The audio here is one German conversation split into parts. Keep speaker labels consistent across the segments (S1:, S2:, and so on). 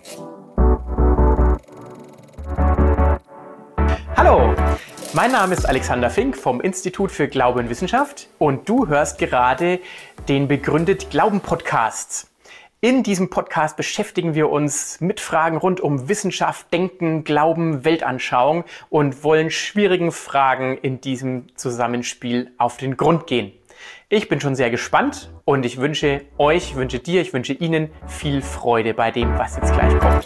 S1: Hallo, mein Name ist Alexander Fink vom Institut für Glaube und Wissenschaft und du hörst gerade den Begründet Glauben Podcast. In diesem Podcast beschäftigen wir uns mit Fragen rund um Wissenschaft, Denken, Glauben, Weltanschauung und wollen schwierigen Fragen in diesem Zusammenspiel auf den Grund gehen. Ich bin schon sehr gespannt und ich wünsche Ihnen viel Freude bei dem, was jetzt gleich kommt.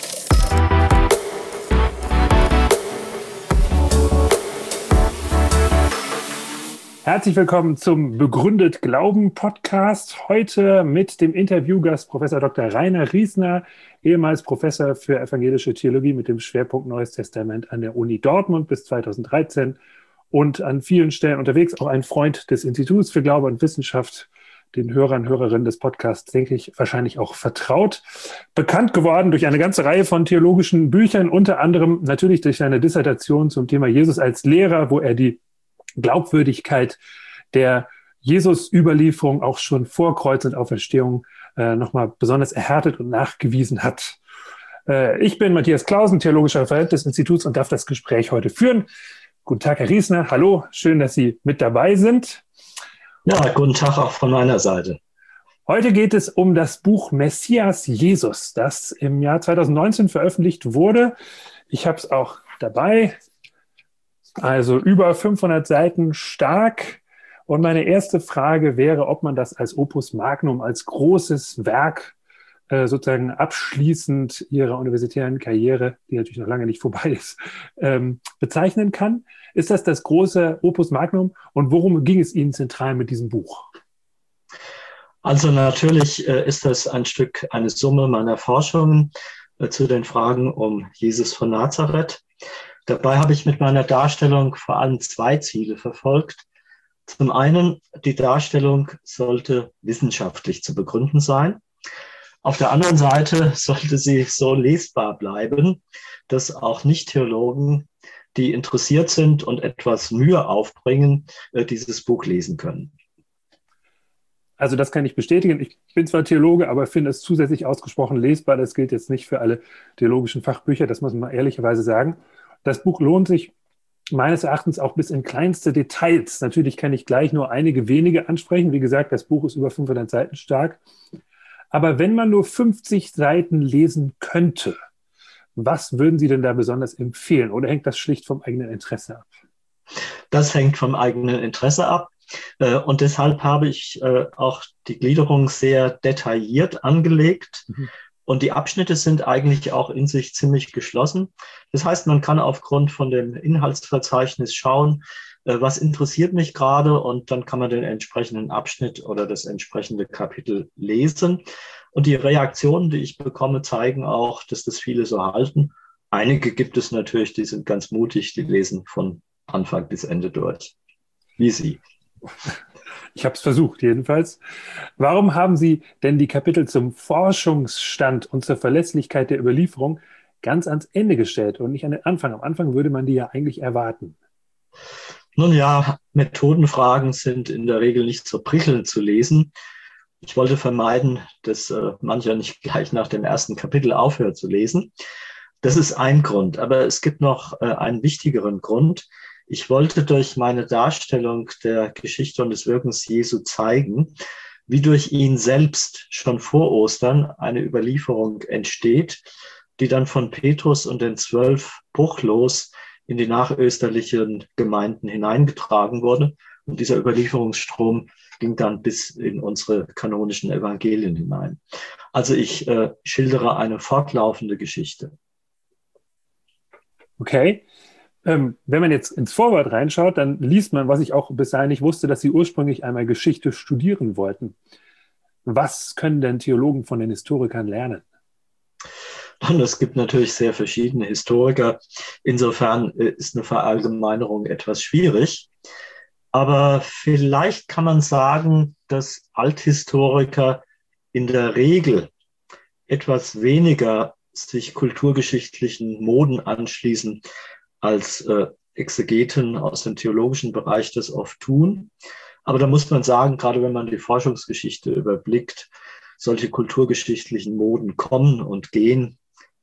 S2: Herzlich willkommen zum Begründet Glauben Podcast. Heute mit dem Interviewgast Professor Dr. Rainer Riesner, ehemals Professor für evangelische Theologie mit dem Schwerpunkt Neues Testament an der Uni Dortmund bis 2013 und an vielen Stellen unterwegs, auch ein Freund des Instituts für Glaube und Wissenschaft, den Hörern, Hörerinnen des Podcasts, denke ich, wahrscheinlich auch vertraut. Bekannt geworden durch eine ganze Reihe von theologischen Büchern, unter anderem natürlich durch seine Dissertation zum Thema Jesus als Lehrer, wo er die Glaubwürdigkeit der Jesus-Überlieferung auch schon vor Kreuz und Auferstehung nochmal besonders erhärtet und nachgewiesen hat. Ich bin Matthias Clausen, theologischer Referent des Instituts und darf das Gespräch heute führen. Guten Tag, Herr Riesner. Hallo, schön, dass Sie mit dabei sind.
S3: Ja, guten Tag auch von meiner Seite.
S2: Heute geht es um das Buch Messias Jesus, das im Jahr 2019 veröffentlicht wurde. Ich habe es auch dabei. Also über 500 Seiten stark. Und meine erste Frage wäre, ob man das als Opus Magnum, als großes Werk sozusagen abschließend Ihrer universitären Karriere, die natürlich noch lange nicht vorbei ist, bezeichnen kann. Ist das große Opus Magnum und worum ging es Ihnen zentral mit diesem Buch?
S3: Also natürlich ist das ein Stück, eine Summe meiner Forschungen zu den Fragen um Jesus von Nazareth. Dabei habe ich mit meiner Darstellung vor allem zwei Ziele verfolgt. Zum einen, die Darstellung sollte wissenschaftlich zu begründen sein. Auf der anderen Seite sollte sie so lesbar bleiben, dass auch Nicht-Theologen, die interessiert sind und etwas Mühe aufbringen, dieses Buch lesen können.
S2: Also das kann ich bestätigen. Ich bin zwar Theologe, aber finde es zusätzlich ausgesprochen lesbar. Das gilt jetzt nicht für alle theologischen Fachbücher, das muss man mal ehrlicherweise sagen. Das Buch lohnt sich meines Erachtens auch bis in kleinste Details. Natürlich kann ich gleich nur einige wenige ansprechen. Wie gesagt, das Buch ist über 500 Seiten stark. Aber wenn man nur 50 Seiten lesen könnte, was würden Sie denn da besonders empfehlen? Oder hängt das schlicht vom eigenen Interesse ab?
S3: Das hängt vom eigenen Interesse ab. Und deshalb habe ich auch die Gliederung sehr detailliert angelegt. Und die Abschnitte sind eigentlich auch in sich ziemlich geschlossen. Das heißt, man kann aufgrund von dem Inhaltsverzeichnis schauen, was interessiert mich gerade, und dann kann man den entsprechenden Abschnitt oder das entsprechende Kapitel lesen. Und die Reaktionen, die ich bekomme, zeigen auch, dass das viele so halten. Einige gibt es natürlich, die sind ganz mutig, die lesen von Anfang bis Ende durch, wie Sie.
S2: Ich habe es versucht, jedenfalls. Warum haben Sie denn die Kapitel zum Forschungsstand und zur Verlässlichkeit der Überlieferung ganz ans Ende gestellt und nicht an den Anfang? Am Anfang würde man die ja eigentlich erwarten.
S3: Nun ja, Methodenfragen sind in der Regel nicht so prickelnd zu lesen. Ich wollte vermeiden, dass mancher nicht gleich nach dem ersten Kapitel aufhört zu lesen. Das ist ein Grund, aber es gibt noch einen wichtigeren Grund. Ich wollte durch meine Darstellung der Geschichte und des Wirkens Jesu zeigen, wie durch ihn selbst schon vor Ostern eine Überlieferung entsteht, die dann von Petrus und den 12 bruchlos in die nachösterlichen Gemeinden hineingetragen wurde. Und dieser Überlieferungsstrom ging dann bis in unsere kanonischen Evangelien hinein. Also ich schildere eine fortlaufende Geschichte.
S2: Okay. Wenn man jetzt ins Vorwort reinschaut, dann liest man, was ich auch bis dahin nicht wusste, dass Sie ursprünglich einmal Geschichte studieren wollten. Was können denn Theologen von den Historikern lernen?
S3: Und es gibt natürlich sehr verschiedene Historiker. Insofern ist eine Verallgemeinerung etwas schwierig. Aber vielleicht kann man sagen, dass Althistoriker in der Regel etwas weniger sich kulturgeschichtlichen Moden anschließen, als Exegeten aus dem theologischen Bereich das oft tun. Aber da muss man sagen, gerade wenn man die Forschungsgeschichte überblickt, solche kulturgeschichtlichen Moden kommen und gehen.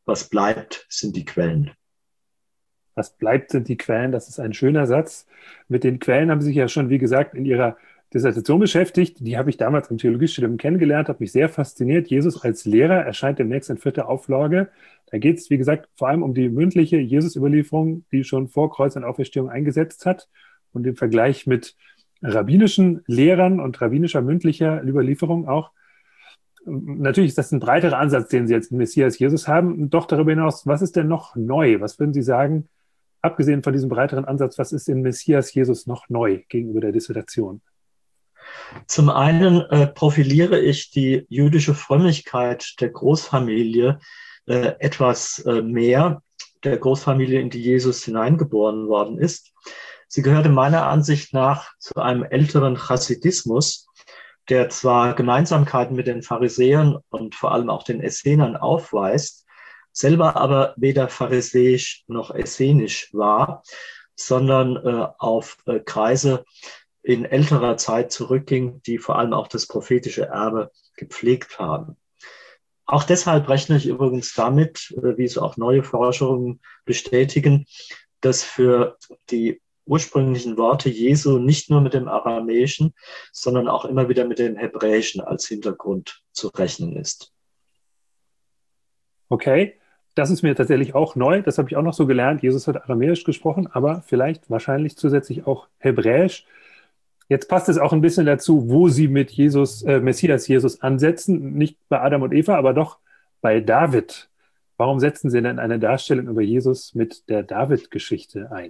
S3: was bleibt, sind die Quellen.
S2: Was bleibt, sind die Quellen. Das ist ein schöner Satz. Mit den Quellen haben Sie sich ja schon, wie gesagt, in Ihrer Dissertation beschäftigt. Die habe ich damals im Theologiestudium kennengelernt, habe mich sehr fasziniert. Jesus als Lehrer erscheint demnächst in 4. Auflage. Da geht es, wie gesagt, vor allem um die mündliche Jesus-Überlieferung, die schon vor Kreuz und Auferstehung eingesetzt hat, und den Vergleich mit rabbinischen Lehrern und rabbinischer mündlicher Überlieferung auch. Natürlich ist das ein breiterer Ansatz, den Sie jetzt im Messias Jesus haben. Doch darüber hinaus, was ist denn noch neu? Was würden Sie sagen, abgesehen von diesem breiteren Ansatz, was ist in Messias Jesus noch neu gegenüber der Dissertation?
S3: Zum einen profiliere ich die jüdische Frömmigkeit der Großfamilie etwas mehr, der Großfamilie, in die Jesus hineingeboren worden ist. Sie gehörte meiner Ansicht nach zu einem älteren Chassidismus, der zwar Gemeinsamkeiten mit den Pharisäern und vor allem auch den Essenern aufweist, selber aber weder pharisäisch noch essenisch war, sondern auf Kreise in älterer Zeit zurückging, die vor allem auch das prophetische Erbe gepflegt haben. Auch deshalb rechne ich übrigens damit, wie es auch neue Forschungen bestätigen, dass für die ursprünglichen Worte Jesu nicht nur mit dem Aramäischen, sondern auch immer wieder mit dem Hebräischen als Hintergrund zu rechnen ist.
S2: Okay, das ist mir tatsächlich auch neu. Das habe ich auch noch so gelernt. Jesus hat Aramäisch gesprochen, aber vielleicht wahrscheinlich zusätzlich auch Hebräisch. Jetzt passt es auch ein bisschen dazu, wo Sie mit Messias Jesus ansetzen. Nicht bei Adam und Eva, aber doch bei David. Warum setzen Sie denn eine Darstellung über Jesus mit der David-Geschichte ein?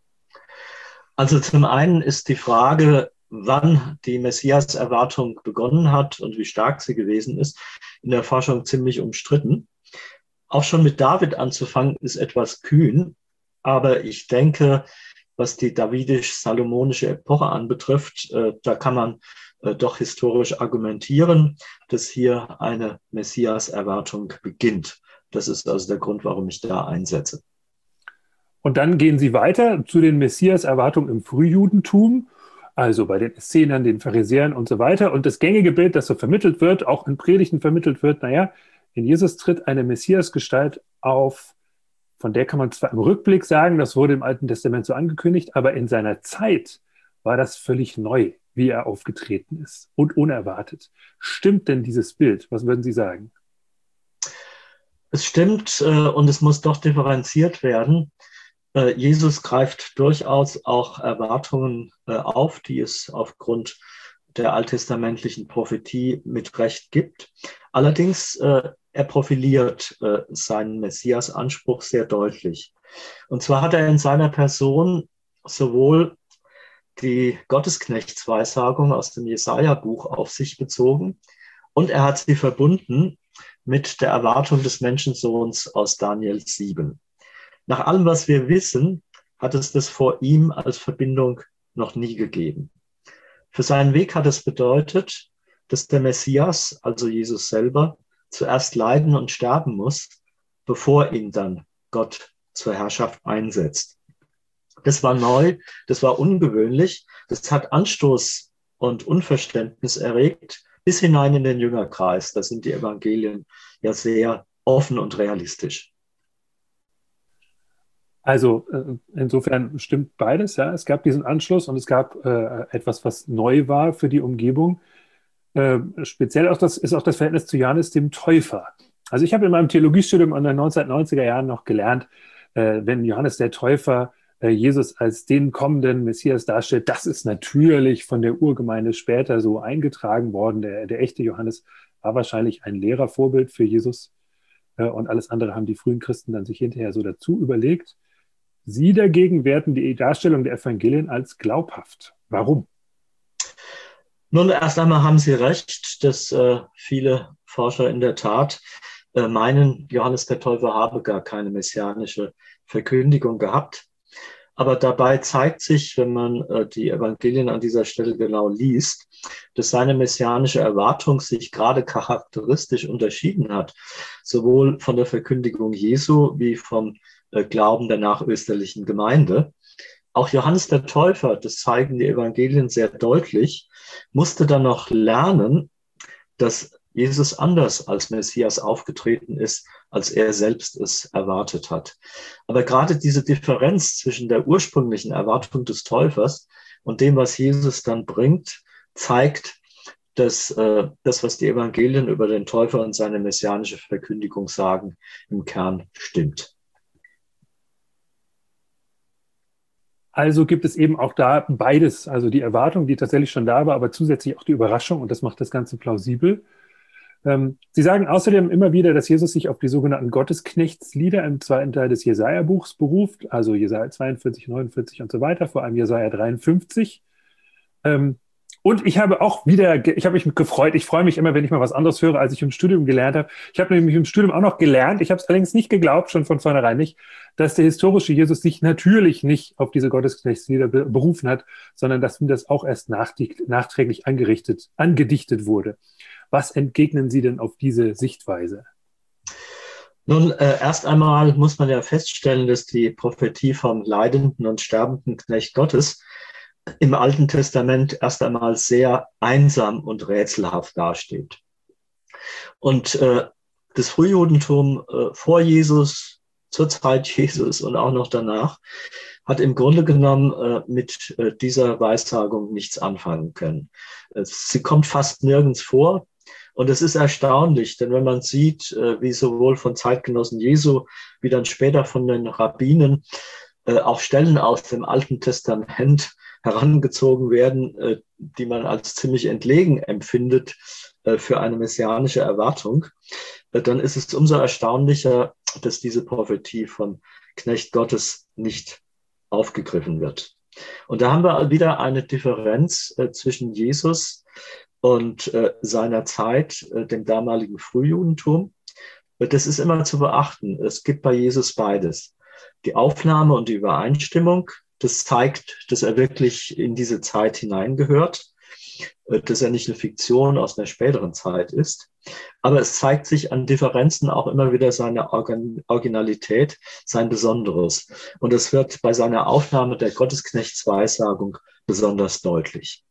S3: Also zum einen ist die Frage, wann die Messias-Erwartung begonnen hat und wie stark sie gewesen ist, in der Forschung ziemlich umstritten. Auch schon mit David anzufangen, ist etwas kühn, aber ich denke, was die davidisch-salomonische Epoche anbetrifft, da kann man doch historisch argumentieren, dass hier eine Messias-Erwartung beginnt. Das ist also der Grund, warum ich da einsetze.
S2: Und dann gehen Sie weiter zu den Messias-Erwartungen im Frühjudentum, also bei den Essenern, den Pharisäern und so weiter. Und das gängige Bild, das so vermittelt wird, auch in Predigten vermittelt wird, in Jesus tritt eine Messias-Gestalt auf, von der kann man zwar im Rückblick sagen, das wurde im Alten Testament so angekündigt, aber in seiner Zeit war das völlig neu, wie er aufgetreten ist und unerwartet. Stimmt denn dieses Bild? Was würden Sie sagen?
S3: Es stimmt und es muss doch differenziert werden. Jesus greift durchaus auch Erwartungen auf, die es aufgrund der alttestamentlichen Prophetie mit Recht gibt. Allerdings, er profiliert seinen Messias-Anspruch sehr deutlich. Und zwar hat er in seiner Person sowohl die Gottesknechtsweissagung aus dem Jesaja-Buch auf sich bezogen und er hat sie verbunden mit der Erwartung des Menschensohns aus Daniel 7. Nach allem, was wir wissen, hat es das vor ihm als Verbindung noch nie gegeben. Für seinen Weg hat es bedeutet, dass der Messias, also Jesus selber, zuerst leiden und sterben muss, bevor ihn dann Gott zur Herrschaft einsetzt. Das war neu, das war ungewöhnlich, das hat Anstoß und Unverständnis erregt, bis hinein in den Jüngerkreis. Da sind die Evangelien ja sehr offen und realistisch.
S2: Also insofern stimmt beides, ja. Es gab diesen Anschluss und es gab etwas, was neu war für die Umgebung. Speziell ist auch das Verhältnis zu Johannes dem Täufer. Also ich habe in meinem Theologiestudium in den 1990er Jahren noch gelernt, wenn Johannes der Täufer Jesus als den kommenden Messias darstellt, das ist natürlich von der Urgemeinde später so eingetragen worden. Der echte Johannes war wahrscheinlich ein Lehrervorbild für Jesus und alles andere haben die frühen Christen dann sich hinterher so dazu überlegt. Sie dagegen werten die Darstellung der Evangelien als glaubhaft. Warum?
S3: Nun, erst einmal haben Sie recht, dass viele Forscher in der Tat meinen, Johannes der Täufer habe gar keine messianische Verkündigung gehabt. Aber dabei zeigt sich, wenn man die Evangelien an dieser Stelle genau liest, dass seine messianische Erwartung sich gerade charakteristisch unterschieden hat, sowohl von der Verkündigung Jesu wie vom Glauben der nachösterlichen Gemeinde. Auch Johannes der Täufer, das zeigen die Evangelien sehr deutlich, musste dann noch lernen, dass Jesus anders als Messias aufgetreten ist, als er selbst es erwartet hat. Aber gerade diese Differenz zwischen der ursprünglichen Erwartung des Täufers und dem, was Jesus dann bringt, zeigt, dass das, was die Evangelien über den Täufer und seine messianische Verkündigung sagen, im Kern stimmt.
S2: Also gibt es eben auch da beides, also die Erwartung, die tatsächlich schon da war, aber zusätzlich auch die Überraschung, und das macht das Ganze plausibel. Sie sagen außerdem immer wieder, dass Jesus sich auf die sogenannten Gottesknechtslieder im zweiten Teil des Jesaja-Buchs beruft, also Jesaja 42, 49 und so weiter, vor allem Jesaja 53. Und ich habe mich gefreut, ich freue mich immer, wenn ich mal was anderes höre, als ich im Studium gelernt habe. Ich habe nämlich im Studium auch noch gelernt, ich habe es allerdings nicht geglaubt, schon von vornherein nicht, dass der historische Jesus sich natürlich nicht auf diese Gottesknechtslieder berufen hat, sondern dass ihm das auch erst nachträglich angedichtet wurde. Was entgegnen Sie denn auf diese Sichtweise?
S3: Nun, erst einmal muss man ja feststellen, dass die Prophetie vom leidenden und sterbenden Knecht Gottes im Alten Testament erst einmal sehr einsam und rätselhaft dasteht. Und das Frühjudentum vor Jesus, zur Zeit Jesus und auch noch danach hat im Grunde genommen mit dieser Weissagung nichts anfangen können. Sie kommt fast nirgends vor. Und es ist erstaunlich, denn wenn man sieht, wie sowohl von Zeitgenossen Jesu wie dann später von den Rabbinen auch Stellen aus dem Alten Testament herangezogen werden, die man als ziemlich entlegen empfindet für eine messianische Erwartung, dann ist es umso erstaunlicher, dass diese Prophetie vom Knecht Gottes nicht aufgegriffen wird. Und da haben wir wieder eine Differenz zwischen Jesus und seiner Zeit, dem damaligen Frühjudentum. Das ist immer zu beachten. Es gibt bei Jesus beides. Die Aufnahme und die Übereinstimmung, das zeigt, dass er wirklich in diese Zeit hineingehört, dass er nicht eine Fiktion aus einer späteren Zeit ist. Aber es zeigt sich an Differenzen auch immer wieder seine Originalität, sein Besonderes. Und es wird bei seiner Aufnahme der Gottesknechtsweissagung besonders deutlich.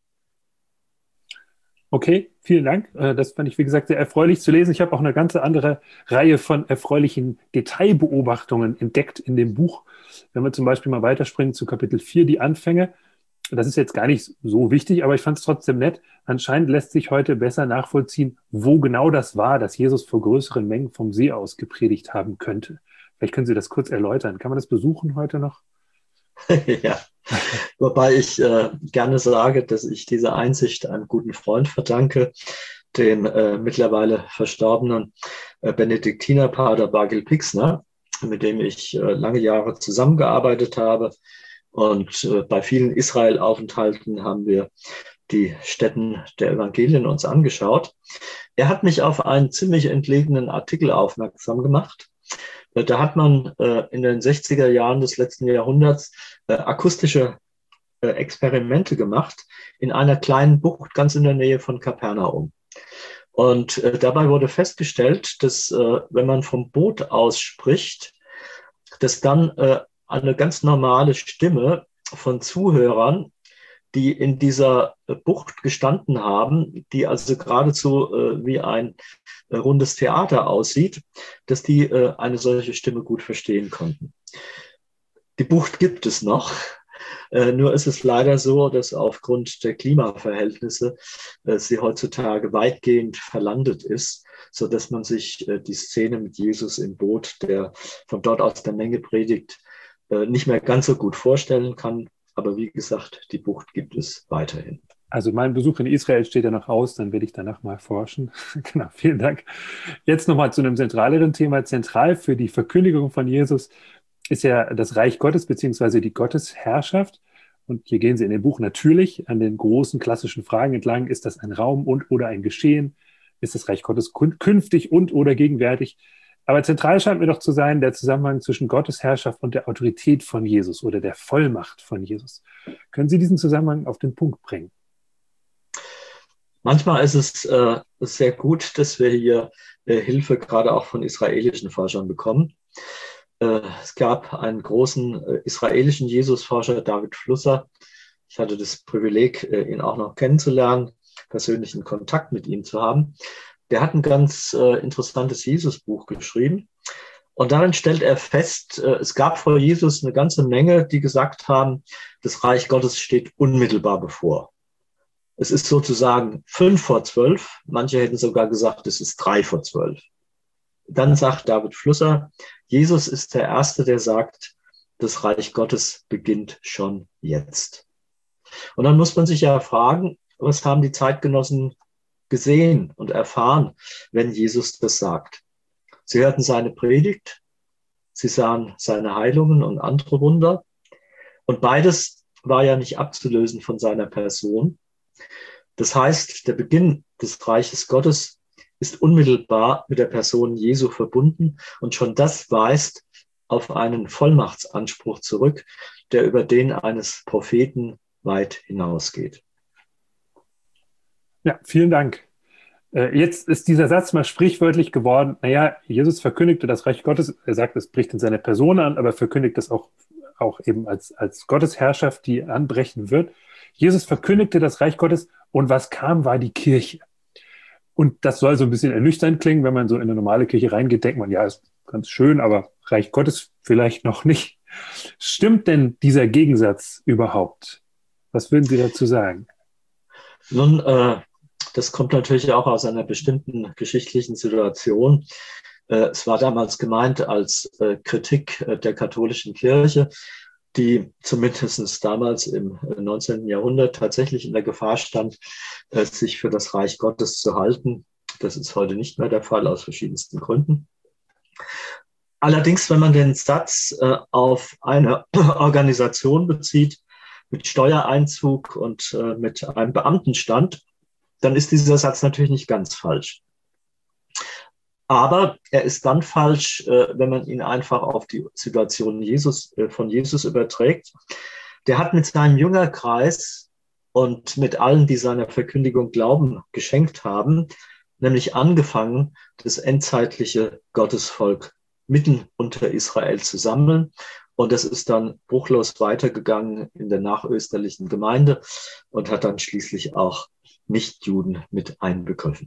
S2: Okay, vielen Dank. Das fand ich, wie gesagt, sehr erfreulich zu lesen. Ich habe auch eine ganz andere Reihe von erfreulichen Detailbeobachtungen entdeckt in dem Buch. Wenn wir zum Beispiel mal weiterspringen zu Kapitel 4, die Anfänge. Das ist jetzt gar nicht so wichtig, aber ich fand es trotzdem nett. Anscheinend lässt sich heute besser nachvollziehen, wo genau das war, dass Jesus vor größeren Mengen vom See aus gepredigt haben könnte. Vielleicht können Sie das kurz erläutern. Kann man das besuchen heute noch?
S3: Ja, wobei ich gerne sage, dass ich diese Einsicht einem guten Freund verdanke, dem mittlerweile verstorbenen Benediktinerpater Bargil Pixner, mit dem ich lange Jahre zusammengearbeitet habe. Und bei vielen Israel-Aufenthalten haben wir die Stätten der Evangelien uns angeschaut. Er hat mich auf einen ziemlich entlegenen Artikel aufmerksam gemacht. Da hat man in den 60er Jahren des letzten Jahrhunderts akustische Experimente gemacht in einer kleinen Bucht ganz in der Nähe von Kapernaum. Und dabei wurde festgestellt, dass wenn man vom Boot aus spricht, dass dann eine ganz normale Stimme von Zuhörern, die in dieser Bucht gestanden haben, die also geradezu wie ein rundes Theater aussieht, dass die eine solche Stimme gut verstehen konnten. Die Bucht gibt es noch, nur ist es leider so, dass aufgrund der Klimaverhältnisse sie heutzutage weitgehend verlandet ist, so dass man sich die Szene mit Jesus im Boot, der von dort aus der Menge predigt, nicht mehr ganz so gut vorstellen kann. Aber wie gesagt, die Bucht gibt es weiterhin.
S2: Also mein Besuch in Israel steht ja noch aus, dann werde ich danach mal forschen. Genau, vielen Dank. Jetzt nochmal zu einem zentraleren Thema. Zentral für die Verkündigung von Jesus ist ja das Reich Gottes beziehungsweise die Gottesherrschaft. Und hier gehen Sie in dem Buch natürlich an den großen klassischen Fragen entlang. Ist das ein Raum und oder ein Geschehen? Ist das Reich Gottes künftig und oder gegenwärtig? Aber zentral scheint mir doch zu sein der Zusammenhang zwischen Gottes Herrschaft und der Autorität von Jesus oder der Vollmacht von Jesus. Können Sie diesen Zusammenhang auf den Punkt bringen?
S3: Manchmal ist es sehr gut, dass wir hier Hilfe gerade auch von israelischen Forschern bekommen. Es gab einen großen israelischen Jesusforscher, David Flusser. Ich hatte das Privileg, ihn auch noch kennenzulernen, persönlichen Kontakt mit ihm zu haben. der hat ein ganz interessantes Jesus-Buch geschrieben. Und darin stellt er fest, es gab vor Jesus eine ganze Menge, die gesagt haben, das Reich Gottes steht unmittelbar bevor. Es ist sozusagen 11:55. Manche hätten sogar gesagt, es ist 11:55. Dann sagt David Flusser, Jesus ist der Erste, der sagt, das Reich Gottes beginnt schon jetzt. Und dann muss man sich ja fragen, was haben die Zeitgenossen gesehen und erfahren, wenn Jesus das sagt? Sie hörten seine Predigt, sie sahen seine Heilungen und andere Wunder. Und beides war ja nicht abzulösen von seiner Person. Das heißt, der Beginn des Reiches Gottes ist unmittelbar mit der Person Jesu verbunden. Und schon das weist auf einen Vollmachtsanspruch zurück, der über den eines Propheten weit hinausgeht.
S2: Ja, vielen Dank. Jetzt ist dieser Satz mal sprichwörtlich geworden. Naja, Jesus verkündigte das Reich Gottes. Er sagt, es bricht in seiner Person an, aber verkündigt das auch eben als Gottesherrschaft, die anbrechen wird. Jesus verkündigte das Reich Gottes und was kam, war die Kirche. Und das soll so ein bisschen ernüchternd klingen, wenn man so in eine normale Kirche reingeht, denkt man, ja, ist ganz schön, aber Reich Gottes vielleicht noch nicht. Stimmt denn dieser Gegensatz überhaupt? Was würden Sie dazu sagen?
S3: Nun, das kommt natürlich auch aus einer bestimmten geschichtlichen Situation. Es war damals gemeint als Kritik der katholischen Kirche, die zumindest damals im 19. Jahrhundert tatsächlich in der Gefahr stand, sich für das Reich Gottes zu halten. Das ist heute nicht mehr der Fall aus verschiedensten Gründen. Allerdings, wenn man den Satz auf eine Organisation bezieht, mit Steuereinzug und mit einem Beamtenstand, dann ist dieser Satz natürlich nicht ganz falsch. Aber er ist dann falsch, wenn man ihn einfach auf die Situation von Jesus überträgt. Der hat mit seinem Jüngerkreis und mit allen, die seiner Verkündigung Glauben geschenkt haben, nämlich angefangen, das endzeitliche Gottesvolk mitten unter Israel zu sammeln. Und das ist dann bruchlos weitergegangen in der nachösterlichen Gemeinde und hat dann schließlich auch Nichtjuden mit einbegriffen.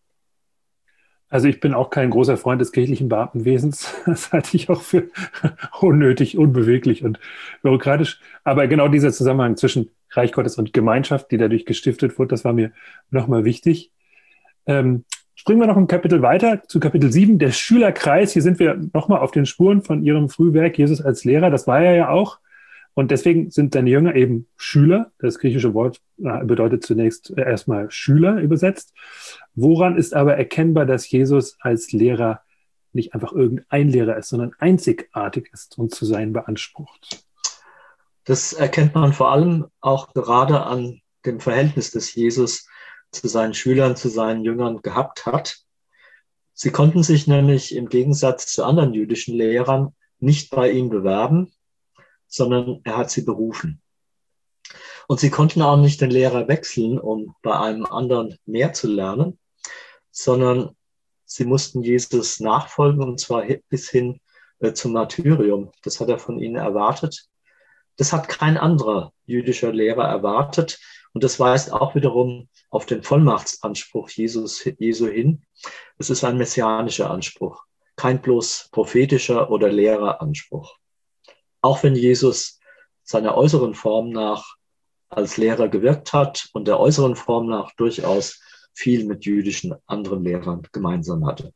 S2: Also ich bin auch kein großer Freund des kirchlichen Beamtenwesens. Das halte ich auch für unnötig, unbeweglich und bürokratisch. Aber genau dieser Zusammenhang zwischen Reich Gottes und Gemeinschaft, die dadurch gestiftet wurde, das war mir nochmal wichtig. Springen wir noch ein Kapitel weiter zu Kapitel 7, der Schülerkreis. Hier sind wir nochmal auf den Spuren von Ihrem Frühwerk, Jesus als Lehrer. Das war er ja auch. Und deswegen sind seine Jünger eben Schüler. Das griechische Wort bedeutet zunächst erstmal Schüler übersetzt. Woran ist aber erkennbar, dass Jesus als Lehrer nicht einfach irgendein Lehrer ist, sondern einzigartig ist und zu sein beansprucht?
S3: Das erkennt man vor allem auch gerade an dem Verhältnis, das Jesus zu seinen Schülern, zu seinen Jüngern gehabt hat. Sie konnten sich nämlich im Gegensatz zu anderen jüdischen Lehrern nicht bei ihm bewerben, sondern er hat sie berufen. Und sie konnten auch nicht den Lehrer wechseln, um bei einem anderen mehr zu lernen, sondern sie mussten Jesus nachfolgen, und zwar bis hin zum Martyrium. Das hat er von ihnen erwartet. Das hat kein anderer jüdischer Lehrer erwartet. Und das weist auch wiederum auf den Vollmachtsanspruch Jesu hin. Es ist ein messianischer Anspruch, kein bloß prophetischer oder Lehreranspruch. Auch wenn Jesus seiner äußeren Form nach als Lehrer gewirkt hat und der äußeren Form nach durchaus viel mit jüdischen anderen Lehrern gemeinsam hatte.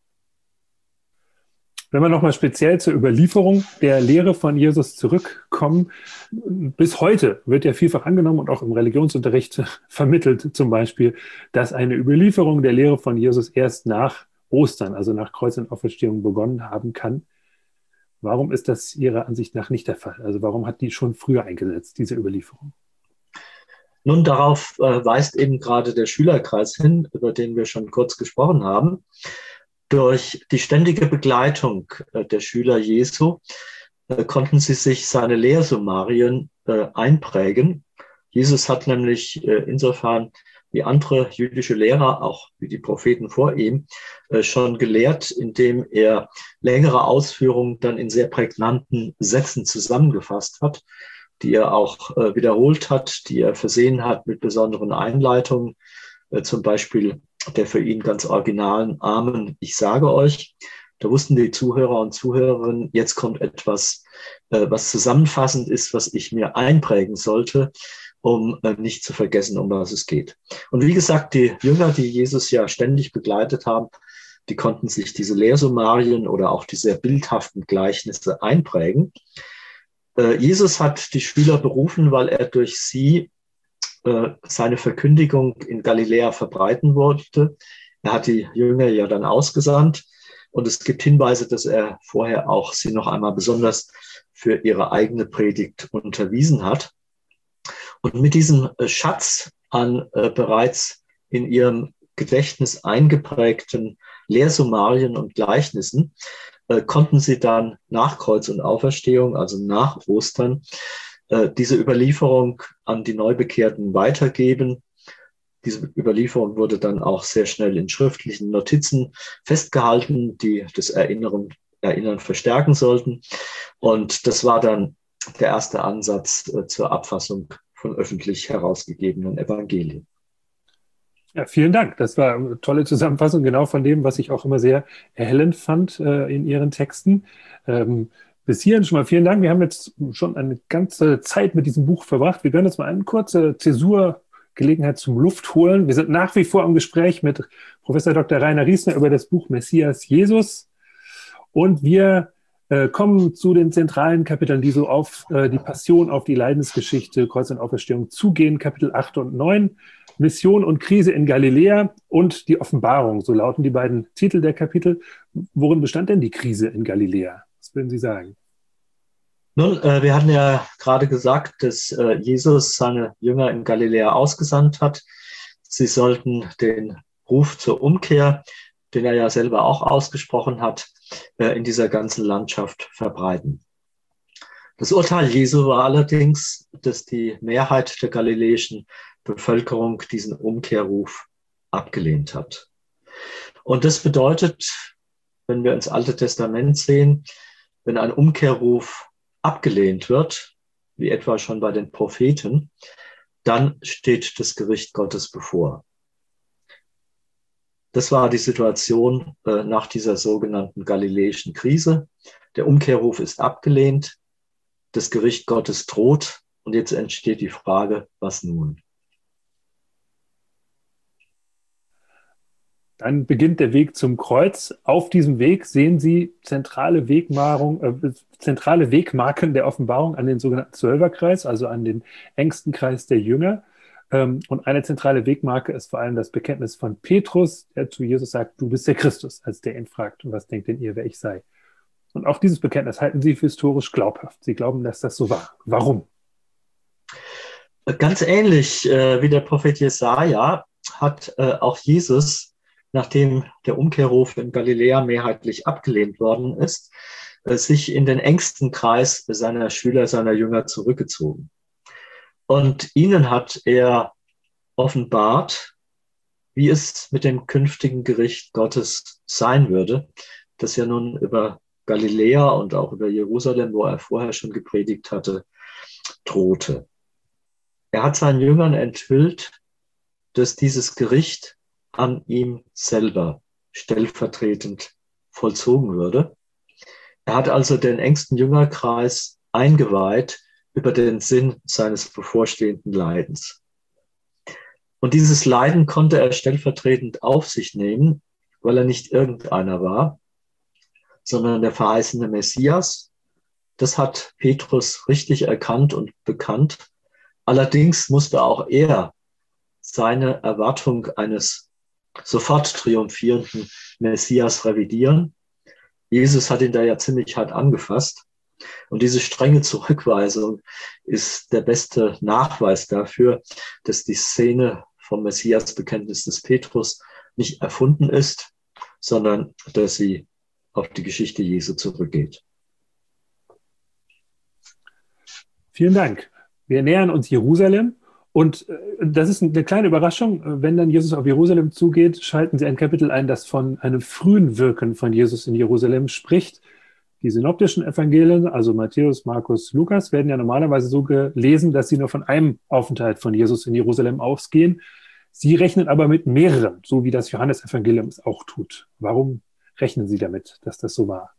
S2: Wenn wir nochmal speziell zur Überlieferung der Lehre von Jesus zurückkommen, bis heute wird ja vielfach angenommen und auch im Religionsunterricht vermittelt zum Beispiel, dass eine Überlieferung der Lehre von Jesus erst nach Ostern, also nach Kreuz und Auferstehung, begonnen haben kann. Warum ist das Ihrer Ansicht nach nicht der Fall? Also warum hat die schon früher eingesetzt, diese Überlieferung?
S3: Nun, darauf weist eben gerade der Schülerkreis hin, über den wir schon kurz gesprochen haben. Durch die ständige Begleitung der Schüler Jesu konnten sie sich seine Lehrsummarien einprägen. Jesus hat nämlich insofern wie andere jüdische Lehrer, auch wie die Propheten vor ihm, schon gelehrt, indem er längere Ausführungen dann in sehr prägnanten Sätzen zusammengefasst hat, die er auch wiederholt hat, die er versehen hat mit besonderen Einleitungen. Zum Beispiel der für ihn ganz originalen Amen, ich sage euch. Da wussten die Zuhörer und Zuhörerinnen, jetzt kommt etwas, was zusammenfassend ist, was ich mir einprägen sollte, um nicht zu vergessen, um was es geht. Und wie gesagt, die Jünger, die Jesus ja ständig begleitet haben, die konnten sich diese Lehrsummarien oder auch die sehr bildhaften Gleichnisse einprägen. Jesus hat die Schüler berufen, weil er durch sie seine Verkündigung in Galiläa verbreiten wollte. Er hat die Jünger ja dann ausgesandt und es gibt Hinweise, dass er vorher auch sie noch einmal besonders für ihre eigene Predigt unterwiesen hat. Und mit diesem Schatz an bereits in ihrem Gedächtnis eingeprägten Lehrsummarien und Gleichnissen konnten sie dann nach Kreuz und Auferstehung, also nach Ostern, diese Überlieferung an die Neubekehrten weitergeben. Diese Überlieferung wurde dann auch sehr schnell in schriftlichen Notizen festgehalten, die das Erinnern verstärken sollten. Und das war dann der erste Ansatz zur Abfassung von öffentlich herausgegebenen Evangelien.
S2: Ja, vielen Dank. Das war eine tolle Zusammenfassung, genau von dem, was ich auch immer sehr erhellend fand in Ihren Texten. Bis hierhin schon mal vielen Dank. Wir haben jetzt schon eine ganze Zeit mit diesem Buch verbracht. Wir gönnen uns mal eine kurze Zäsurgelegenheit zum Luftholen. Wir sind nach wie vor im Gespräch mit Professor Dr. Rainer Riesner über das Buch Messias Jesus. Und wir kommen zu den zentralen Kapiteln, die so auf die Passion, auf die Leidensgeschichte, Kreuz und Auferstehung zugehen. Kapitel 8 und 9. Mission und Krise in Galiläa und die Offenbarung. So lauten die beiden Titel der Kapitel. Worin bestand denn die Krise in Galiläa? Was würden Sie sagen?
S3: Nun, wir hatten ja gerade gesagt, dass Jesus seine Jünger in Galiläa ausgesandt hat. Sie sollten den Ruf zur Umkehr, den er ja selber auch ausgesprochen hat, in dieser ganzen Landschaft verbreiten. Das Urteil Jesu war allerdings, dass die Mehrheit der galiläischen Bevölkerung diesen Umkehrruf abgelehnt hat. Und das bedeutet, wenn wir ins Alte Testament sehen, wenn ein Umkehrruf abgelehnt wird, wie etwa schon bei den Propheten, dann steht das Gericht Gottes bevor. Das war die Situation nach dieser sogenannten galiläischen Krise. Der Umkehrruf ist abgelehnt, das Gericht Gottes droht und jetzt entsteht die Frage, was nun?
S2: Dann beginnt der Weg zum Kreuz. Auf diesem Weg sehen Sie zentrale Wegmarken der Offenbarung an den sogenannten Zwölferkreis, also an den engsten Kreis der Jünger. Und eine zentrale Wegmarke ist vor allem das Bekenntnis von Petrus, der zu Jesus sagt, du bist der Christus, als der ihn fragt, und was denkt denn ihr, wer ich sei? Und auch dieses Bekenntnis halten Sie für historisch glaubhaft. Sie glauben, dass das so war. Warum?
S3: Ganz ähnlich wie der Prophet Jesaja hat auch Jesus, nachdem der Umkehrruf in Galiläa mehrheitlich abgelehnt worden ist, sich in den engsten Kreis seiner Schüler, seiner Jünger zurückgezogen. Und ihnen hat er offenbart, wie es mit dem künftigen Gericht Gottes sein würde, das ja nun über Galiläa und auch über Jerusalem, wo er vorher schon gepredigt hatte, drohte. Er hat seinen Jüngern enthüllt, dass dieses Gericht an ihm selber stellvertretend vollzogen würde. Er hat also den engsten Jüngerkreis eingeweiht über den Sinn seines bevorstehenden Leidens. Und dieses Leiden konnte er stellvertretend auf sich nehmen, weil er nicht irgendeiner war, sondern der verheißene Messias. Das hat Petrus richtig erkannt und bekannt. Allerdings musste auch er seine Erwartung eines sofort triumphierenden Messias revidieren. Jesus hat ihn da ja ziemlich hart angefasst. Und diese strenge Zurückweisung ist der beste Nachweis dafür, dass die Szene vom Messiasbekenntnis des Petrus nicht erfunden ist, sondern dass sie auf die Geschichte Jesu zurückgeht.
S2: Vielen Dank. Wir nähern uns Jerusalem. Und das ist eine kleine Überraschung. Wenn dann Jesus auf Jerusalem zugeht, schalten Sie ein Kapitel ein, das von einem frühen Wirken von Jesus in Jerusalem spricht. Die synoptischen Evangelien, also Matthäus, Markus, Lukas, werden ja normalerweise so gelesen, dass sie nur von einem Aufenthalt von Jesus in Jerusalem ausgehen. Sie rechnen aber mit mehreren, so wie das Johannesevangelium es auch tut. Warum rechnen Sie damit, dass das so war?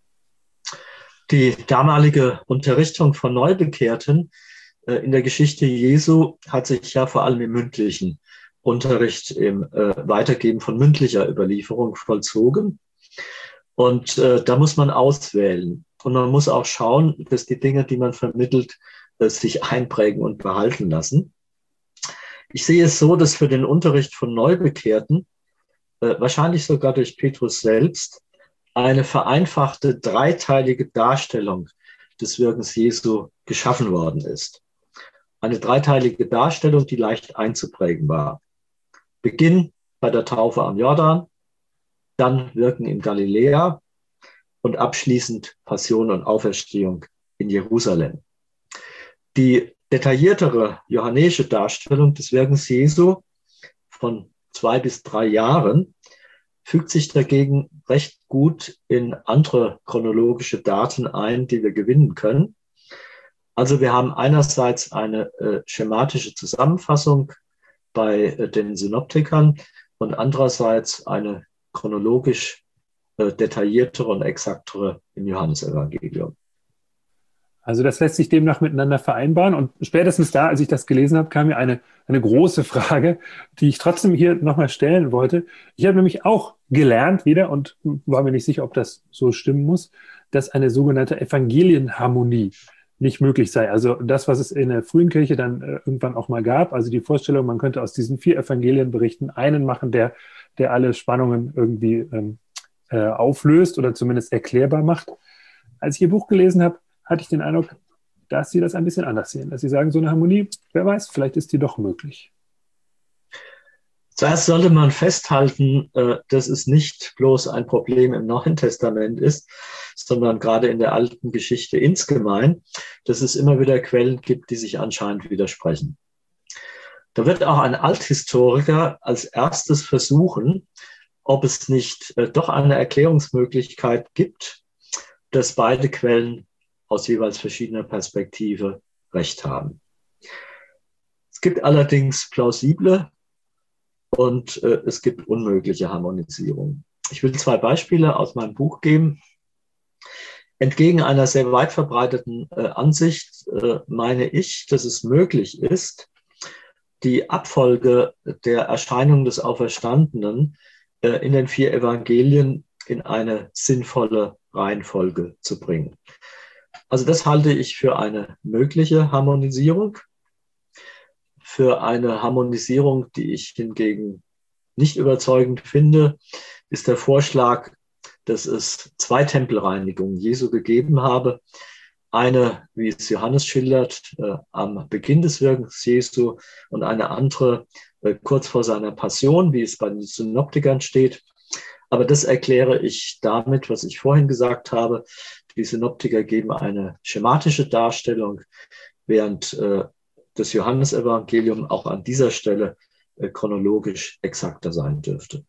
S3: Die damalige Unterrichtung von Neubekehrten in der Geschichte Jesu hat sich ja vor allem im mündlichen Unterricht, im Weitergeben von mündlicher Überlieferung vollzogen. Und da muss man auswählen. Und man muss auch schauen, dass die Dinge, die man vermittelt, sich einprägen und behalten lassen. Ich sehe es so, dass für den Unterricht von Neubekehrten, wahrscheinlich sogar durch Petrus selbst, eine vereinfachte dreiteilige Darstellung des Wirkens Jesu geschaffen worden ist. Eine dreiteilige Darstellung, die leicht einzuprägen war. Beginn bei der Taufe am Jordan, dann Wirken in Galiläa und abschließend Passion und Auferstehung in Jerusalem. Die detailliertere johannäische Darstellung des Wirkens Jesu von 2 bis 3 Jahren fügt sich dagegen recht gut in andere chronologische Daten ein, die wir gewinnen können. Also wir haben einerseits eine schematische Zusammenfassung bei den Synoptikern und andererseits eine chronologisch detailliertere und exaktere im Johannesevangelium.
S2: Also das lässt sich demnach miteinander vereinbaren. Und spätestens da, als ich das gelesen habe, kam mir eine große Frage, die ich trotzdem hier nochmal stellen wollte. Ich habe nämlich auch gelernt wieder und war mir nicht sicher, ob das so stimmen muss, dass eine sogenannte Evangelienharmonie nicht möglich sei. Also das, was es in der frühen Kirche dann irgendwann auch mal gab, also die Vorstellung, man könnte aus diesen 4 Evangelienberichten einen machen, der alle Spannungen irgendwie auflöst oder zumindest erklärbar macht. Als ich Ihr Buch gelesen habe, hatte ich den Eindruck, dass Sie das ein bisschen anders sehen. Dass Sie sagen, so eine Harmonie, wer weiß, vielleicht ist die doch möglich.
S3: Zuerst sollte man festhalten, dass es nicht bloß ein Problem im Neuen Testament ist, sondern gerade in der alten Geschichte insgemein, dass es immer wieder Quellen gibt, die sich anscheinend widersprechen. Da wird auch ein Althistoriker als erstes versuchen, ob es nicht doch eine Erklärungsmöglichkeit gibt, dass beide Quellen aus jeweils verschiedener Perspektive recht haben. Es gibt allerdings plausible und es gibt unmögliche Harmonisierung. Ich will 2 Beispiele aus meinem Buch geben. Entgegen einer sehr weit verbreiteten Ansicht meine ich, dass es möglich ist, die Abfolge der Erscheinung des Auferstandenen in den 4 Evangelien in eine sinnvolle Reihenfolge zu bringen. Also das halte ich für eine mögliche Harmonisierung. Für eine Harmonisierung, die ich hingegen nicht überzeugend finde, ist der Vorschlag, dass es 2 Tempelreinigungen Jesu gegeben habe. Eine, wie es Johannes schildert, am Beginn des Wirkens Jesu und eine andere kurz vor seiner Passion, wie es bei den Synoptikern steht. Aber das erkläre ich damit, was ich vorhin gesagt habe. Die Synoptiker geben eine schematische Darstellung, während das Johannesevangelium auch an dieser Stelle chronologisch exakter sein dürfte.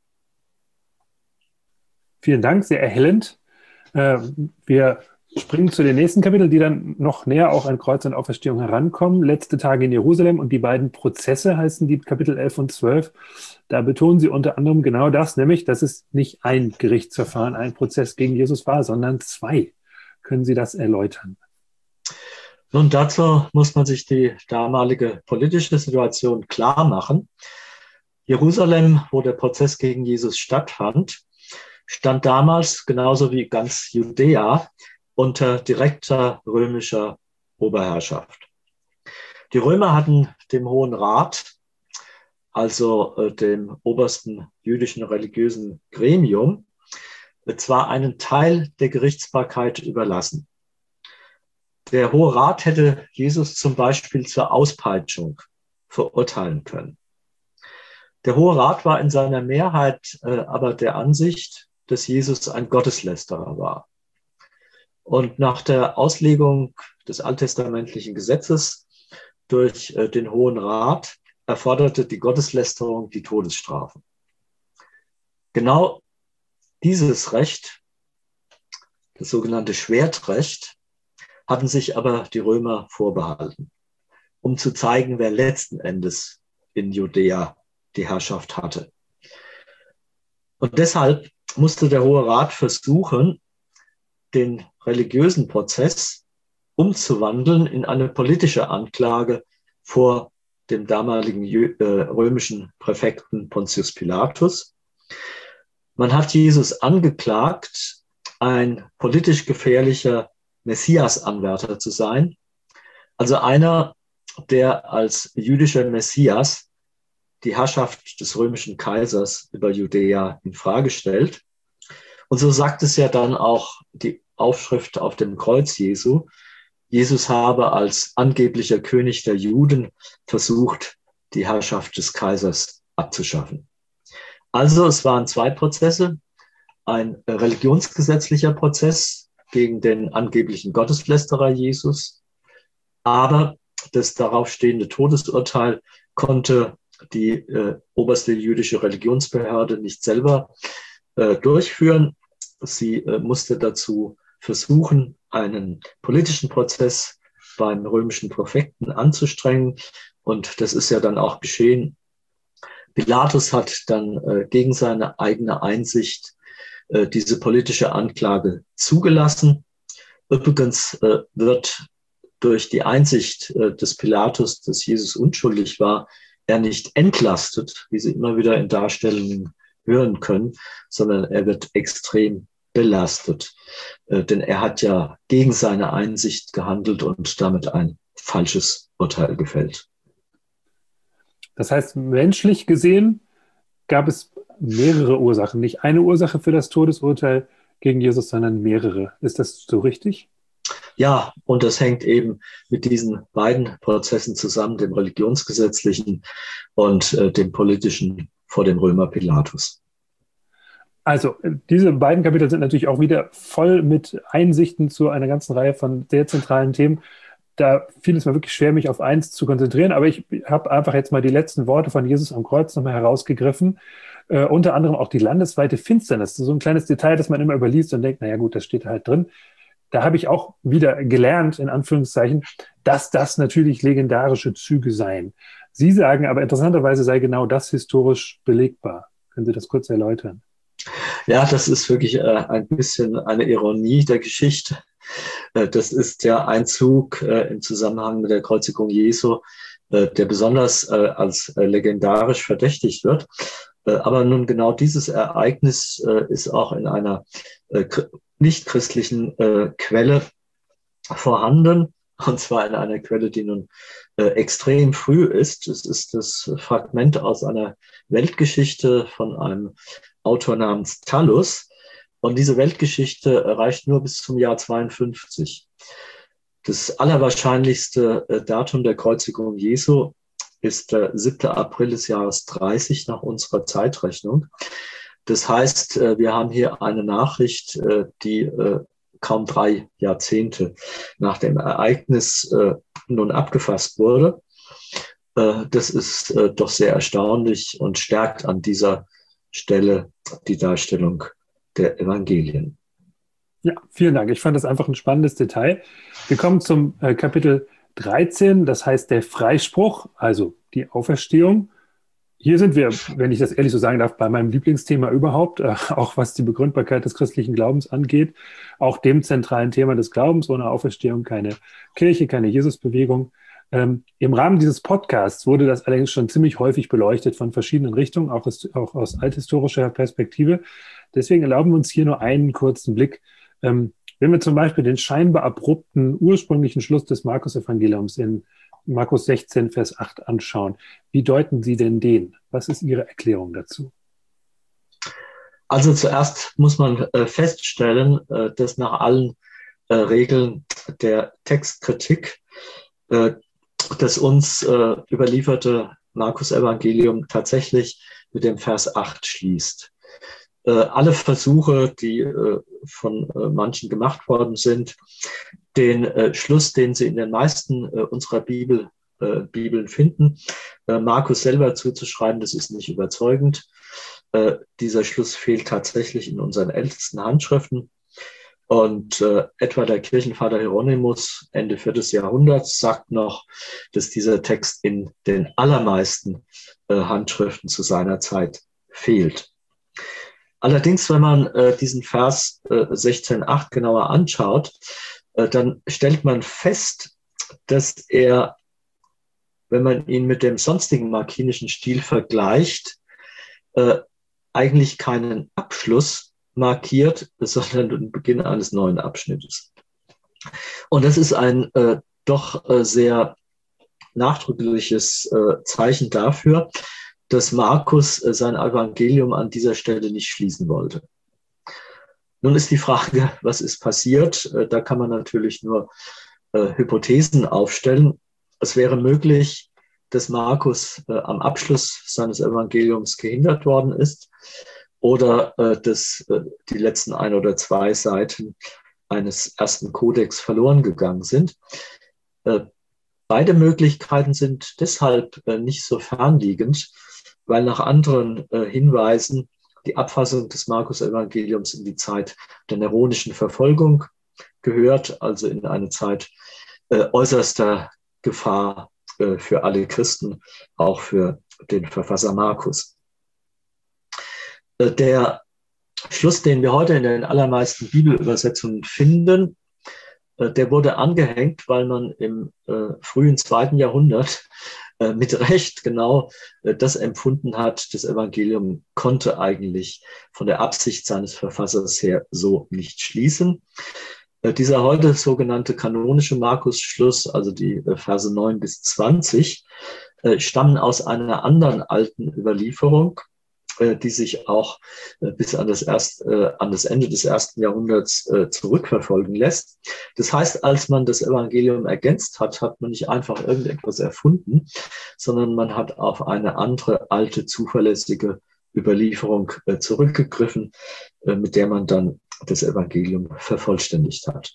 S2: Vielen Dank, sehr erhellend. Wir springen zu den nächsten Kapiteln, die dann noch näher auch an Kreuz und Auferstehung herankommen. Letzte Tage in Jerusalem und die beiden Prozesse heißen die Kapitel 11 und 12. Da betonen Sie unter anderem genau das, nämlich, dass es nicht ein Gerichtsverfahren, ein Prozess gegen Jesus war, sondern 2. Können Sie das erläutern?
S3: Nun, dazu muss man sich die damalige politische Situation klar machen. Jerusalem, wo der Prozess gegen Jesus stattfand, stand damals, genauso wie ganz Judäa, unter direkter römischer Oberherrschaft. Die Römer hatten dem Hohen Rat, also dem obersten jüdischen religiösen Gremium, zwar einen Teil der Gerichtsbarkeit überlassen. Der Hohe Rat hätte Jesus zum Beispiel zur Auspeitschung verurteilen können. Der Hohe Rat war in seiner Mehrheit aber der Ansicht, dass Jesus ein Gotteslästerer war. Und nach der Auslegung des alttestamentlichen Gesetzes durch den Hohen Rat erforderte die Gotteslästerung die Todesstrafe. Genau dieses Recht, das sogenannte Schwertrecht, hatten sich aber die Römer vorbehalten, um zu zeigen, wer letzten Endes in Judäa die Herrschaft hatte. Und deshalb musste der Hohe Rat versuchen, den religiösen Prozess umzuwandeln in eine politische Anklage vor dem damaligen römischen Präfekten Pontius Pilatus. Man hat Jesus angeklagt, ein politisch gefährlicher Messias-Anwärter zu sein, also einer, der als jüdischer Messias die Herrschaft des römischen Kaisers über Judäa in Frage stellt. Und so sagt es ja dann auch die Aufschrift auf dem Kreuz Jesu. Jesus habe als angeblicher König der Juden versucht, die Herrschaft des Kaisers abzuschaffen. Also es waren zwei Prozesse. Ein religionsgesetzlicher Prozess gegen den angeblichen Gotteslästerer Jesus. Aber das darauf stehende Todesurteil konnte die oberste jüdische Religionsbehörde nicht selber durchführen. Sie musste dazu versuchen, einen politischen Prozess beim römischen Präfekten anzustrengen. Und das ist ja dann auch geschehen. Pilatus hat dann gegen seine eigene Einsicht diese politische Anklage zugelassen. Übrigens wird durch die Einsicht des Pilatus, dass Jesus unschuldig war, er nicht entlastet, wie Sie immer wieder in Darstellungen hören können, sondern er wird extrem belastet. Denn er hat ja gegen seine Einsicht gehandelt und damit ein falsches Urteil gefällt.
S2: Das heißt, menschlich gesehen gab es mehrere Ursachen. Nicht eine Ursache für das Todesurteil gegen Jesus, sondern mehrere. Ist das so richtig?
S3: Ja, und das hängt eben mit diesen beiden Prozessen zusammen, dem religionsgesetzlichen und dem politischen vor dem Römer Pilatus.
S2: Also, diese beiden Kapitel sind natürlich auch wieder voll mit Einsichten zu einer ganzen Reihe von sehr zentralen Themen. Da fiel es mir wirklich schwer, mich auf eins zu konzentrieren, aber ich habe einfach jetzt mal die letzten Worte von Jesus am Kreuz nochmal herausgegriffen. Unter anderem auch die landesweite Finsternis. So ein kleines Detail, das man immer überliest und denkt, naja gut, das steht halt drin. Da habe ich auch wieder gelernt, in Anführungszeichen, dass das natürlich legendarische Züge seien. Sie sagen aber, interessanterweise sei genau das historisch belegbar. Können Sie das kurz erläutern?
S3: Ja, das ist wirklich ein bisschen eine Ironie der Geschichte. Das ist ja ein Zug im Zusammenhang mit der Kreuzigung Jesu, der besonders als legendarisch verdächtigt wird. Aber nun genau dieses Ereignis ist auch in einer nicht-christlichen Quelle vorhanden, und zwar in einer Quelle, die nun extrem früh ist. Es ist das Fragment aus einer Weltgeschichte von einem Autor namens Thallus. Und diese Weltgeschichte reicht nur bis zum Jahr 52. Das allerwahrscheinlichste Datum der Kreuzigung Jesu ist der 7. April des Jahres 30 nach unserer Zeitrechnung. Das heißt, wir haben hier eine Nachricht, die kaum 3 Jahrzehnte nach dem Ereignis nun abgefasst wurde. Das ist doch sehr erstaunlich und stärkt an dieser Stelle die Darstellung der Evangelien.
S2: Ja, vielen Dank. Ich fand das einfach ein spannendes Detail. Wir kommen zum Kapitel 13, das heißt der Freispruch, also die Auferstehung. Hier sind wir, wenn ich das ehrlich so sagen darf, bei meinem Lieblingsthema überhaupt, auch was die Begründbarkeit des christlichen Glaubens angeht, auch dem zentralen Thema des Glaubens. Ohne Auferstehung keine Kirche, keine Jesusbewegung. Im Rahmen dieses Podcasts wurde das allerdings schon ziemlich häufig beleuchtet von verschiedenen Richtungen, auch aus althistorischer Perspektive. Deswegen erlauben wir uns hier nur einen kurzen Blick. Wenn wir zum Beispiel den scheinbar abrupten ursprünglichen Schluss des Markus-Evangeliums in Markus 16, Vers 8 anschauen, wie deuten Sie denn den? Was ist Ihre Erklärung dazu?
S3: Also zuerst muss man feststellen, dass nach allen Regeln der Textkritik das uns überlieferte Markus-Evangelium tatsächlich mit dem Vers 8 schließt. Alle Versuche, die von manchen gemacht worden sind, den Schluss, den Sie in den meisten unserer Bibeln finden, Markus selber zuzuschreiben, das ist nicht überzeugend. Dieser Schluss fehlt tatsächlich in unseren ältesten Handschriften. Und etwa der Kirchenvater Hieronymus Ende 4. Jahrhunderts sagt noch, dass dieser Text in den allermeisten Handschriften zu seiner Zeit fehlt. Allerdings, wenn man diesen Vers 16,8 genauer anschaut, dann stellt man fest, dass er, wenn man ihn mit dem sonstigen markinischen Stil vergleicht, eigentlich keinen Abschluss markiert, sondern den Beginn eines neuen Abschnittes. Und das ist ein doch sehr nachdrückliches Zeichen dafür, dass Markus sein Evangelium an dieser Stelle nicht schließen wollte. Nun ist die Frage, was ist passiert? Da kann man natürlich nur Hypothesen aufstellen. Es wäre möglich, dass Markus am Abschluss seines Evangeliums gehindert worden ist oder dass die letzten 1 oder 2 Seiten eines ersten Kodex verloren gegangen sind. Beide Möglichkeiten sind deshalb nicht so fernliegend, weil nach anderen Hinweisen die Abfassung des Markus-Evangeliums in die Zeit der neronischen Verfolgung gehört, also in eine Zeit äußerster Gefahr für alle Christen, auch für den Verfasser Markus. Der Schluss, den wir heute in den allermeisten Bibelübersetzungen finden, der wurde angehängt, weil man im frühen 2. Jahrhundert mit Recht genau das empfunden hat, das Evangelium konnte eigentlich von der Absicht seines Verfassers her so nicht schließen. Dieser heute sogenannte kanonische Markus-Schluss, also die Verse 9 bis 20, stammen aus einer anderen alten Überlieferung, die sich auch bis an das Ende des 1. Jahrhunderts zurückverfolgen lässt. Das heißt, als man das Evangelium ergänzt hat, hat man nicht einfach irgendetwas erfunden, sondern man hat auf eine andere, alte, zuverlässige Überlieferung zurückgegriffen, mit der man dann das Evangelium vervollständigt hat.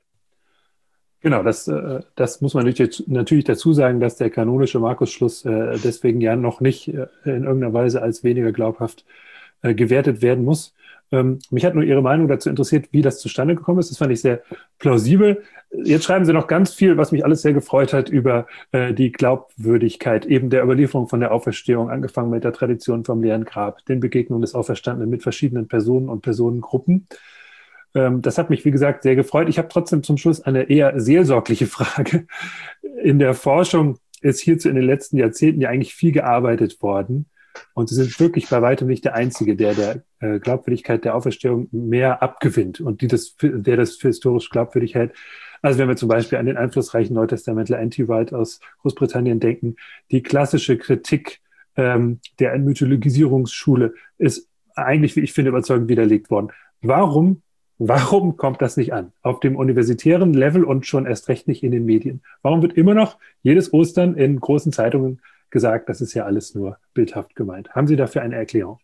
S2: Genau, das muss man natürlich dazu sagen, dass der kanonische Markus-Schluss deswegen ja noch nicht in irgendeiner Weise als weniger glaubhaft gewertet werden muss. Mich hat nur Ihre Meinung dazu interessiert, wie das zustande gekommen ist. Das fand ich sehr plausibel. Jetzt schreiben Sie noch ganz viel, was mich alles sehr gefreut hat, über die Glaubwürdigkeit eben der Überlieferung von der Auferstehung, angefangen mit der Tradition vom leeren Grab, den Begegnungen des Auferstandenen mit verschiedenen Personen und Personengruppen. Das hat mich, wie gesagt, sehr gefreut. Ich habe trotzdem zum Schluss eine eher seelsorgliche Frage. In der Forschung ist hierzu in den letzten Jahrzehnten ja eigentlich viel gearbeitet worden. Und Sie sind wirklich bei weitem nicht der Einzige, der Glaubwürdigkeit der Auferstehung mehr abgewinnt und der das für historisch glaubwürdig hält. Also wenn wir zum Beispiel an den einflussreichen Neutestamentler N.T. Wright aus Großbritannien denken, die klassische Kritik der Entmythologisierungsschule ist eigentlich, wie ich finde, überzeugend widerlegt worden. Warum kommt das nicht an? Auf dem universitären Level und schon erst recht nicht in den Medien. Warum wird immer noch jedes Ostern in großen Zeitungen gesagt, das ist ja alles nur bildhaft gemeint? Haben Sie dafür eine Erklärung?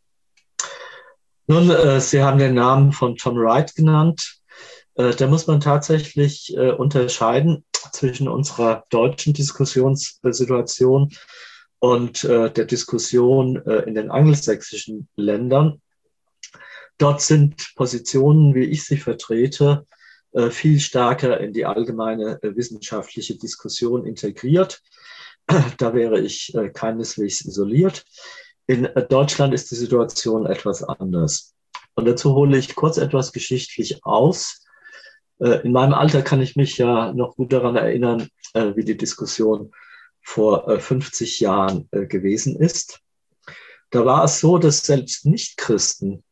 S3: Nun, Sie haben den Namen von Tom Wright genannt. Da muss man tatsächlich unterscheiden zwischen unserer deutschen Diskussionssituation und der Diskussion in den angelsächsischen Ländern. Dort sind Positionen, wie ich sie vertrete, viel stärker in die allgemeine wissenschaftliche Diskussion integriert. Da wäre ich keineswegs isoliert. In Deutschland ist die Situation etwas anders. Und dazu hole ich kurz etwas geschichtlich aus. In meinem Alter kann ich mich ja noch gut daran erinnern, wie die Diskussion vor 50 Jahren gewesen ist. Da war es so, dass selbst Nichtchristen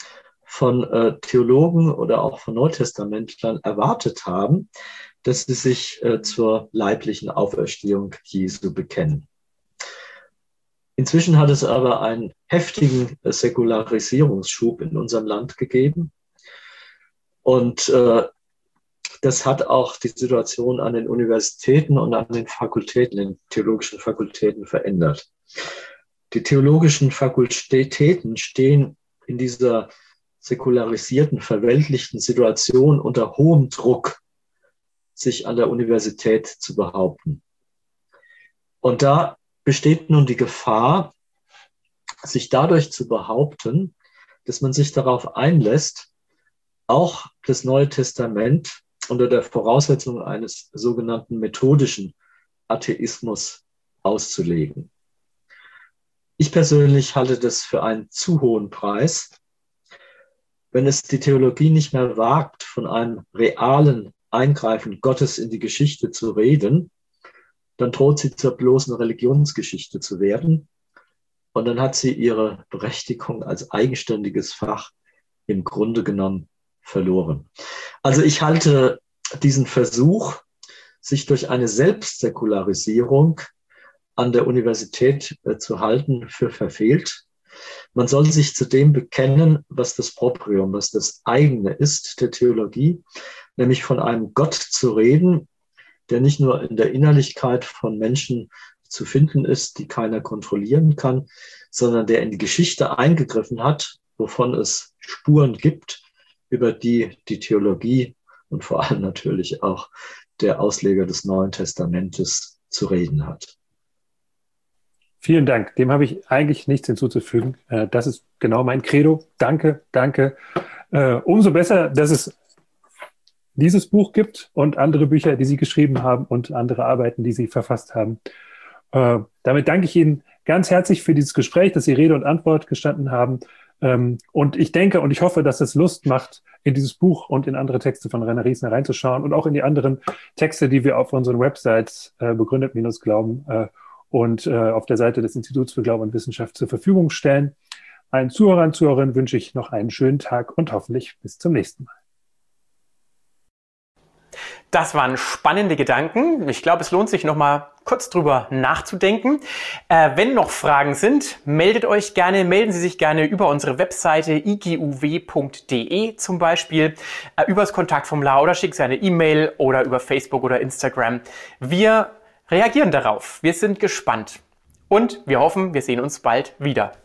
S3: von Theologen oder auch von Neutestamentlern erwartet haben, dass sie sich zur leiblichen Auferstehung Jesu bekennen. Inzwischen hat es aber einen heftigen Säkularisierungsschub in unserem Land gegeben. Und das hat auch die Situation an den Universitäten und an den Fakultäten, den theologischen Fakultäten verändert. Die theologischen Fakultäten stehen in dieser säkularisierten, verweltlichten Situation unter hohem Druck, sich an der Universität zu behaupten. Und da besteht nun die Gefahr, sich dadurch zu behaupten, dass man sich darauf einlässt, auch das Neue Testament unter der Voraussetzung eines sogenannten methodischen Atheismus auszulegen. Ich persönlich halte das für einen zu hohen Preis. Wenn es die Theologie nicht mehr wagt, von einem realen Eingreifen Gottes in die Geschichte zu reden, dann droht sie zur bloßen Religionsgeschichte zu werden. Und dann hat sie ihre Berechtigung als eigenständiges Fach im Grunde genommen verloren. Also ich halte diesen Versuch, sich durch eine Selbstsäkularisierung an der Universität zu halten, für verfehlt. Man soll sich zu dem bekennen, was das Proprium, was das eigene ist der Theologie, nämlich von einem Gott zu reden, der nicht nur in der Innerlichkeit von Menschen zu finden ist, die keiner kontrollieren kann, sondern der in die Geschichte eingegriffen hat, wovon es Spuren gibt, über die die Theologie und vor allem natürlich auch der Ausleger des Neuen Testamentes zu reden hat.
S2: Vielen Dank. Dem habe ich eigentlich nichts hinzuzufügen. Das ist genau mein Credo. Danke, danke. Umso besser, dass es dieses Buch gibt und andere Bücher, die Sie geschrieben haben und andere Arbeiten, die Sie verfasst haben. Damit danke ich Ihnen ganz herzlich für dieses Gespräch, dass Sie Rede und Antwort gestanden haben. Und ich denke und ich hoffe, dass es Lust macht, in dieses Buch und in andere Texte von Rainer Riesner reinzuschauen und auch in die anderen Texte, die wir auf unseren Websites begründet-glauben und auf der Seite des Instituts für Glaube und Wissenschaft zur Verfügung stellen. Allen Zuhörern und Zuhörerinnen wünsche ich noch einen schönen Tag und hoffentlich bis zum nächsten Mal.
S1: Das waren spannende Gedanken. Ich glaube, es lohnt sich noch mal kurz drüber nachzudenken. Wenn noch Fragen sind, melden Sie sich gerne über unsere Webseite iguw.de zum Beispiel, über das Kontaktformular oder schicken Sie eine E-Mail oder über Facebook oder Instagram. Wir reagieren darauf. Wir sind gespannt und wir hoffen, wir sehen uns bald wieder.